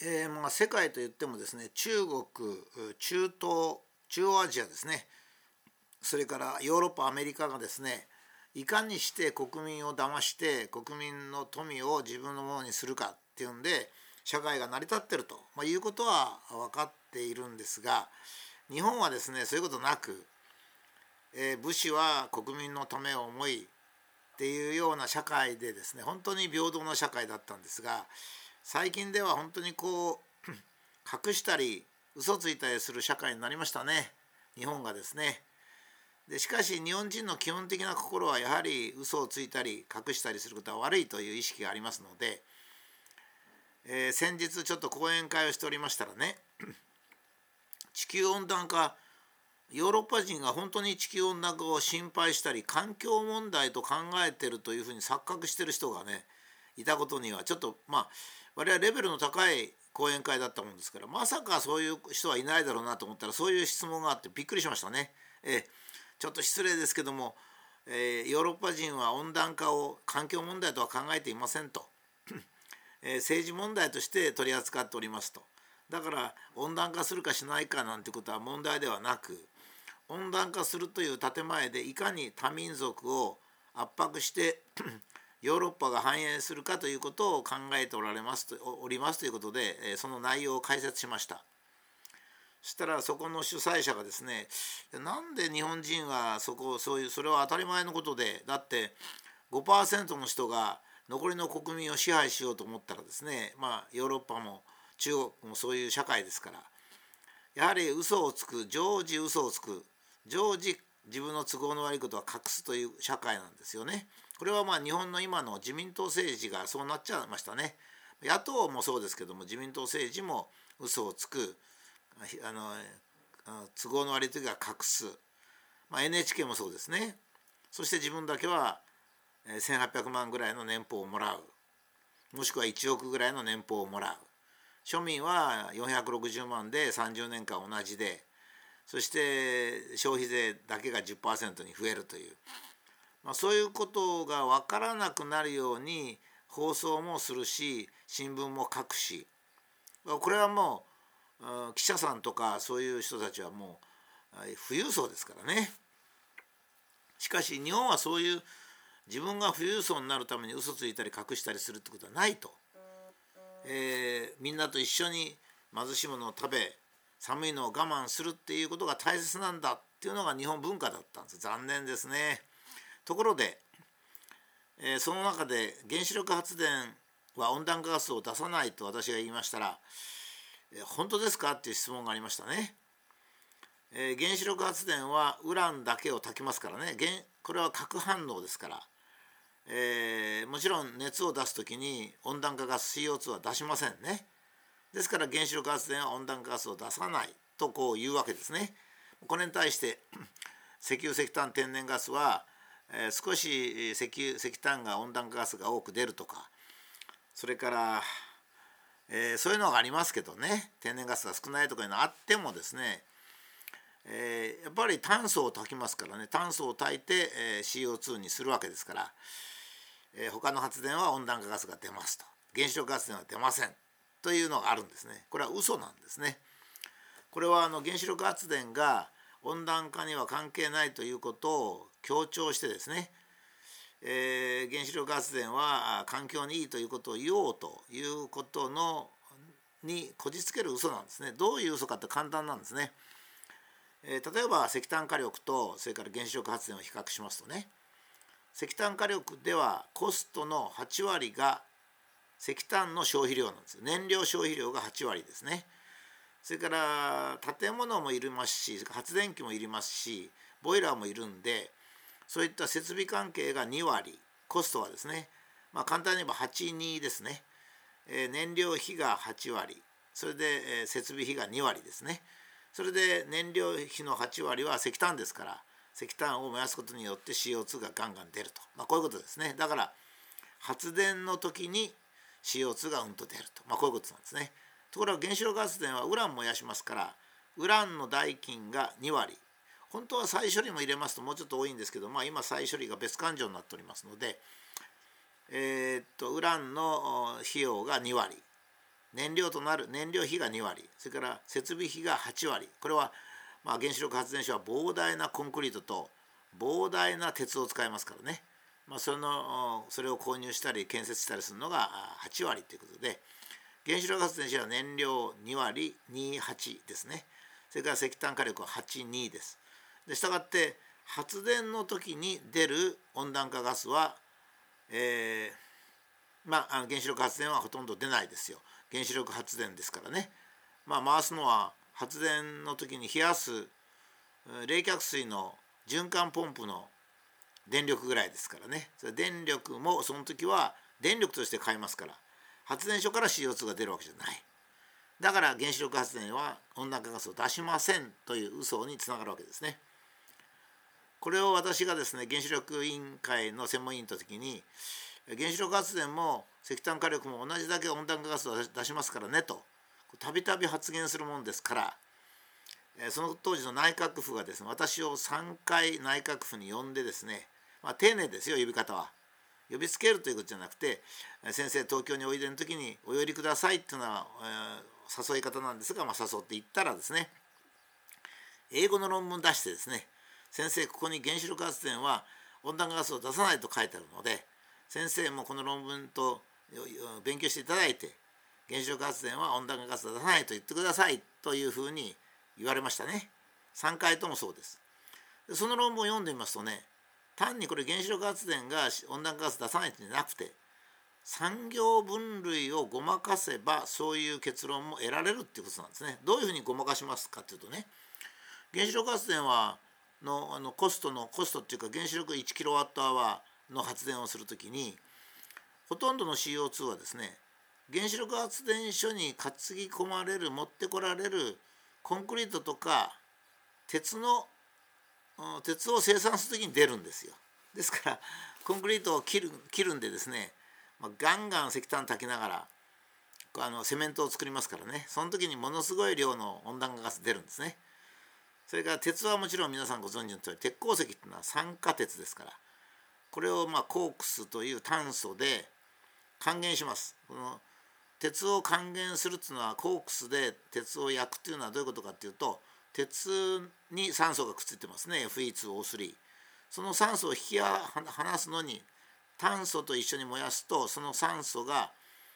世界といってもですね、中国、中東、中央アジアですね、それからヨーロッパ、アメリカがですね、いかにして国民を騙して国民の富を自分のものにするかっていうんで社会が成り立ってると、いうことは分かっているんですが、日本はですねそういうことなく、武士は国民のためを思いっていうような社会でですね、本当に平等な社会だったんですが、最近では本当に隠したり嘘ついたりする社会になりましたね、日本がですね。でしかし日本人の基本的な心はやはり嘘をついたり隠したりすることは悪いという意識がありますので、先日ちょっと講演会をしておりましたらね、地球温暖化、ヨーロッパ人が本当に地球温暖化を心配したり環境問題と考えているというふうに錯覚している人がねいたことには、ちょっと我々レベルの高い講演会だったもんですから、まさかそういう人はいないだろうなと思ったら、そういう質問があってびっくりしましたね。ちょっと失礼ですけども、ヨーロッパ人は温暖化を環境問題とは考えていませんと、政治問題として取り扱っておりますと。だから温暖化するかしないかなんてことは問題ではなく、温暖化するという建前でいかに多民族を圧迫してヨーロッパが繁栄するかということを考えておりますということで、その内容を解説しました。そしたらそこの主催者がですね、なんで日本人はそれは当たり前のことで、だって5% の人が残りの国民を支配しようと思ったらですね、ヨーロッパも中国もそういう社会ですから、やはり嘘をつく、常時嘘をつく、常時自分の都合の悪いことは隠すという社会なんですよね。これは日本の今の自民党政治がそうなっちゃいましたね。野党もそうですけども、自民党政治も嘘をつく、都合の悪い時は隠す、NHK もそうですね。そして自分だけは1800万ぐらいの年俸をもらう、もしくは1億ぐらいの年俸をもらう。庶民は460万で30年間同じで、そして消費税だけが 10% に増えるという、そういうことが分からなくなるように放送もするし、新聞も書くし、これはもう記者さんとかそういう人たちはもう富裕層ですからね。しかし日本はそういう自分が富裕層になるために嘘ついたり隠したりするってことはないと、みんなと一緒に貧しいものを食べ寒いのを我慢するっていうことが大切なんだっていうのが日本文化だったんです。残念ですね。ところで、その中で原子力発電は温暖化ガスを出さないと私が言いましたら、本当ですかっていう質問がありましたね。原子力発電はウランだけを焚きますからね。これは核反応ですから、もちろん熱を出すときに温暖化ガス CO2 は出しませんね。ですから原子力発電は温暖化ガスを出さないと言うわけですね。これに対して石油石炭天然ガスは、少し石炭が温暖化ガスが多く出るとか、それから、そういうのがありますけどね、天然ガスが少ないとかいうのあってもですね、やっぱり炭素を焚きますからね。炭素を焚いて、CO2 にするわけですから、他の発電は温暖化ガスが出ますと、原子力発電は出ませんというのがあるんですね。これは嘘なんですね。これは原子力発電が温暖化には関係ないということを強調してですね、原子力発電は環境にいいということを言おうということにこじつける嘘なんですね。どういう嘘かって簡単なんですね。例えば石炭火力とそれから原子力発電を比較しますとね、石炭火力ではコストの8割が石炭の消費量なんですよ。燃料消費量が8割ですね。それから建物もいりますし、発電機もいりますし、ボイラーもいるんで、そういった設備関係が2割、コストはですね、簡単に言えば82ですね。燃料費が8割、それで設備費が2割ですね。それで燃料費の8割は石炭ですから、石炭を燃やすことによって CO2 がガンガン出ると、こういうことですね。だから発電の時に CO2 がうんと出ると、こういうことなんですね。ところが原子力発電はウラン燃やしますから、ウランの代金が2割、本当は再処理も入れますともうちょっと多いんですけど、今再処理が別勘定になっておりますので、ウランの費用が2割燃料となる燃料費が2割、それから設備費が8割。これは原子力発電所は膨大なコンクリートと膨大な鉄を使いますからね、それを購入したり建設したりするのが8割ということで、原子力発電所は燃料2割28ですね。それから石炭火力は82です。でしたがって発電の時に出る温暖化ガスは、原子力発電はほとんど出ないですよ。原子力発電ですからね。回すのは発電の時に冷やす冷却水の循環ポンプの電力ぐらいですからね。それ電力もその時は電力として買いますから、発電所から CO2 が出るわけじゃない。だから原子力発電は温暖化ガスを出しませんという嘘につながるわけですね。これを私がですね、原子力委員会の専門委員の時に、原子力発電も石炭火力も同じだけ温暖化ガスを出しますからねとたびたび発言するものですから、その当時の内閣府がですね、私を3回内閣府に呼んでですね、丁寧ですよ、呼び方は。呼びつけるということじゃなくて、先生東京においでの時にお寄りくださいっていうのは、誘い方なんですが、誘って言ったらですね、英語の論文出してですね、先生ここに原子力発電は温暖化ガスを出さないと書いてあるので、先生もこの論文と勉強していただいて、原子力発電は温暖化ガスを出さないと言ってくださいというふうに言われましたね。3回ともそうです。その論文を読んでみますとね、単にこれ原子力発電が温暖化ガス出さないんじゃなくて、産業分類をごまかせばそういう結論も得られるっていうことなんですね。どういうふうにごまかしますかというとね、原子力発電はコストっていうか、原子力 1kWh の発電をするときにほとんどの CO2 はですね、原子力発電所に担ぎ込まれる持ってこられるコンクリートとか鉄を生産するときに出るんですよ。ですからコンクリートを切るんでですね、ガンガン石炭炊きながらセメントを作りますからね、その時にものすごい量の温暖化ガス出るんですね。それから鉄はもちろん皆さんご存知のとおり、鉄鉱石っていうのは酸化鉄ですから、これをコークスという炭素で還元します。この鉄を還元するっていうのは、コークスで鉄を焼くっていうのはどういうことかっていうと、鉄に酸素がくっついてますね、Fe2O3。その酸素を引き離すのに炭素と一緒に燃やすと、その酸素が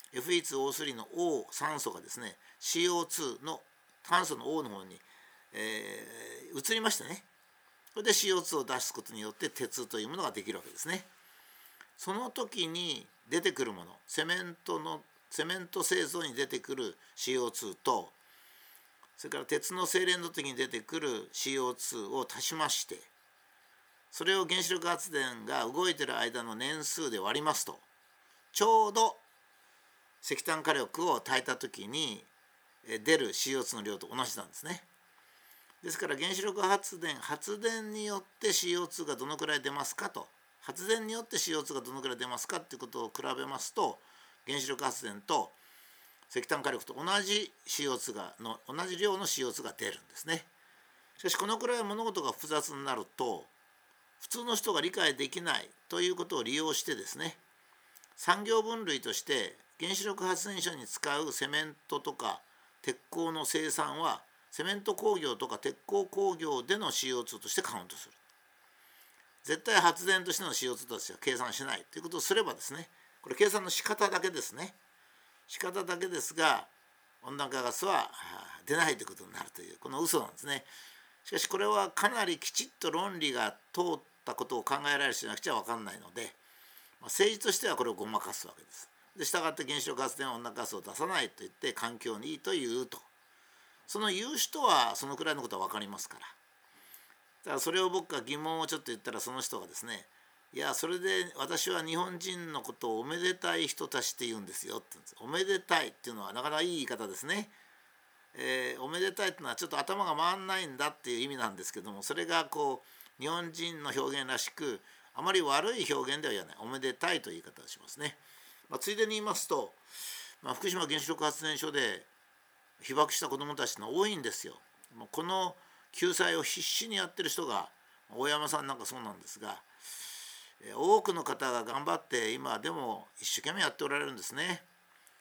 Fe2O3 の O 酸素がですね、 CO2 の炭素の O の方に、移りましてね、それで CO2 を出すことによって鉄というものができるわけですね。その時に出てくるもの、セメント製造に出てくる CO2 と、それから鉄の精錬の時に出てくる CO2 を足しまして、それを原子力発電が動いている間の年数で割りますと、ちょうど石炭火力を焚いた時に出る CO2 の量と同じなんですね。ですから原子力発電によって CO2 がどのくらい出ますかと、発電によって CO2 がどのくらい出ますかっていうことを比べますと、原子力発電と石炭火力と同じ量の CO2 が出るんですね。しかしこのくらい物事が複雑になると、普通の人が理解できないということを利用してですね、産業分類として原子力発電所に使うセメントとか鉄鋼の生産はセメント工業とか鉄鋼工業での CO2 としてカウントする。絶対発電としての CO2 としては計算しないということをすればですね、これ計算の仕方だけですね。仕方だけですが、温暖化ガスは出ないということになるという、この嘘なんですね。しかしこれはかなりきちっと論理が通ったことを考えられる人じゃなくちゃ分かんないので、政治としてはこれをごまかすわけです。で、したがって原子力発電は温暖化ガスを出さないと言って環境にいいと言うと、その言う人はそのくらいのことは分かりますから。だからそれを僕が疑問をちょっと言ったら、その人がですね、いやそれで私は日本人のことをおめでたい人たちって言うんですよって言うんです。おめでたいっていうのはなかなかいい言い方ですね。おめでたいっていうのはちょっと頭が回んないんだっていう意味なんですけども、それが日本人の表現らしく、あまり悪い表現では言わない、おめでたいという言い方をしますね。ついでに言いますと、福島原子力発電所で被爆した子どもたちの多いんですよ。この救済を必死にやってる人が、大山さんなんかそうなんですが、多くの方が頑張って今でも一生懸命やっておられるんですね。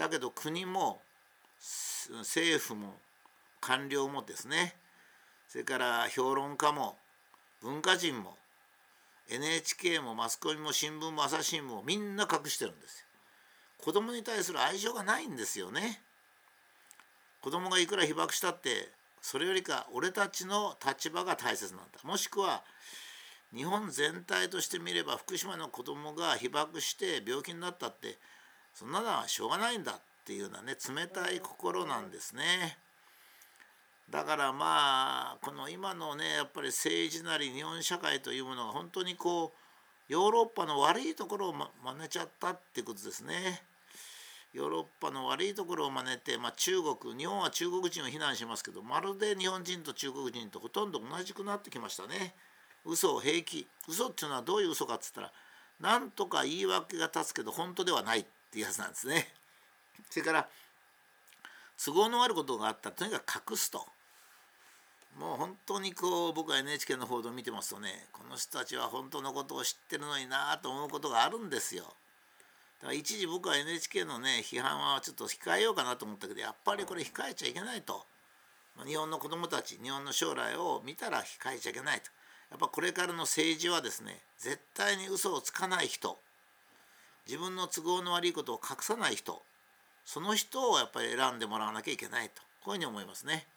だけど国も政府も官僚もですね、それから評論家も文化人も NHK もマスコミも新聞も朝日新聞もみんな隠してるんですよ。子供に対する愛情がないんですよね。子供がいくら被爆したってそれよりか俺たちの立場が大切なんだ。もしくは日本全体として見れば福島の子供が被爆して病気になったってそんなのはしょうがないんだっていうようなね、冷たい心なんですね。だからまあこの今のねやっぱり政治なり日本社会というものが本当にこうヨーロッパの悪いところを真似ちゃったっていうことですね。ヨーロッパの悪いところを真似て、中国、日本は中国人を非難しますけど、まるで日本人と中国人とほとんど同じくなってきましたね。嘘を平気。嘘っていうのはどういう嘘かっつったら、なんとか言い訳が立つけど本当ではないっていうやつなんですね。それから都合のあることがあったらとにかく隠すと。もう本当にこう僕は NHK の報道を見てますとね、この人たちは本当のことを知ってるのになと思うことがあるんですよ。だから一時僕は NHK のね批判はちょっと控えようかなと思ったけど、やっぱりこれ控えちゃいけないと。日本の子どもたち、日本の将来を見たら控えちゃいけないと。やっぱこれからの政治はですね、絶対に嘘をつかない人、自分の都合の悪いことを隠さない人、その人をやっぱり選んでもらわなきゃいけないと、こういうふうに思いますね。